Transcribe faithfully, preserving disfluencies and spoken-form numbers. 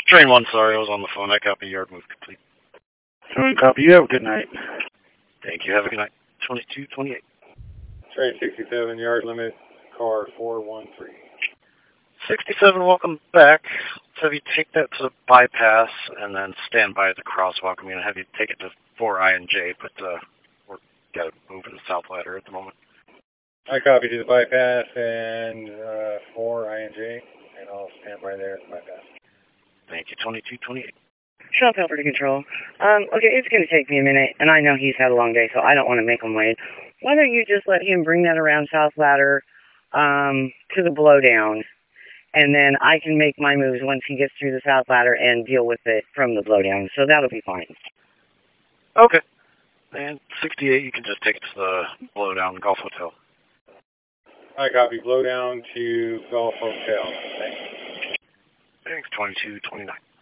Train one, sorry, I was on the phone. I copy, yard move complete. Train copy, you have a good night. Thank you, have a good night. twenty-two twenty-eight. Train sixty-seven, yard limit, car four one three. sixty-seven, welcome back. Let's have you take that to the bypass and then stand by at the crosswalk. I'm going to have you take it to four I and J, but uh, we're got to move in the south ladder at the moment. I copy to the bypass and uh, four I and J, and I'll stand by there at the bypass. Thank you, twenty-two twenty-eight. Shop helper to control. Um, okay, it's going to take me a minute, and I know he's had a long day, so I don't want to make him wait. Why don't you just let him bring that around South Ladder um, to the blowdown, and then I can make my moves once he gets through the South Ladder and deal with it from the blowdown, so that'll be fine. Okay. And sixty-eight, you can just take it to the blowdown Golf Hotel. I copy, blowdown to Golf Hotel. Thanks. Thanks, twenty-two twenty-nine.